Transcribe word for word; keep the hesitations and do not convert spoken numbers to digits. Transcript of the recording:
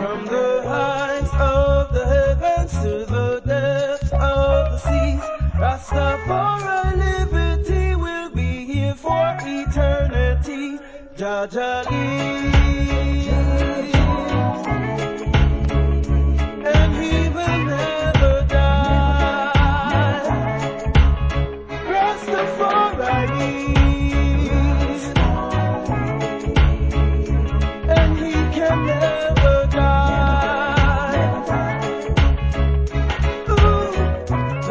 From the heights of the heavens to the depths of the seas, Rastafari liberty will be here for eternity. Jah Jah lives, and he will never die. Rastafari lives.